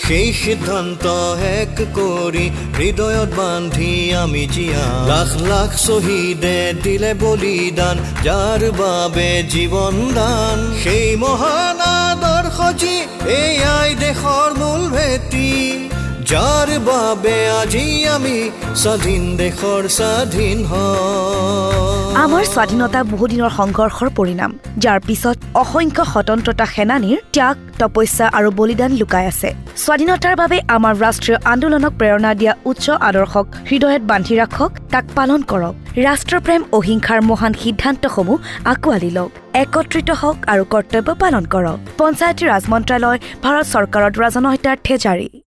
সেই সিদ্ধান্ত এক কৰি হৃদয়ত বান্ধি আমি জিয়া লাখ লাখ শ্বহীদে দিলে বলিদান যাৰ বাবে জীৱন দান সেই মহান আদৰ্শ যি এয়াই দেশৰ মূল ভেটি যাৰ বাবে আজি আমি স্বাধীন দেশৰ স্বাধীন আমাৰ স্বাধীনতা বহুদিনৰ সংঘৰ্ষৰ পৰিণাম যাৰ পিছত অসংখ্য স্বতন্ত্ৰতা সেনানীৰ ত্যাগ তপস্যা আৰু বলিদান লুকাই আছে স্বাধীনতাৰ বাবে আমাৰ ৰাষ্ট্ৰীয় আন্দোলনক প্ৰেৰণা দিয়া উচ্চ আদৰ্শক হৃদয়ত বান্ধি ৰাখক তাক পালন কৰক ৰাষ্ট্ৰপ্ৰেম অহিংসাৰ মহান সিদ্ধান্তসমূহ আঁকোৱালি লওক একত্ৰিত হওক আৰু কৰ্তব্য পালন কৰক পঞ্চায়তী ৰাজ মন্ত্ৰালয় ভাৰত চৰকাৰৰ দ্বাৰা জনহিতাৰ্থে জাৰি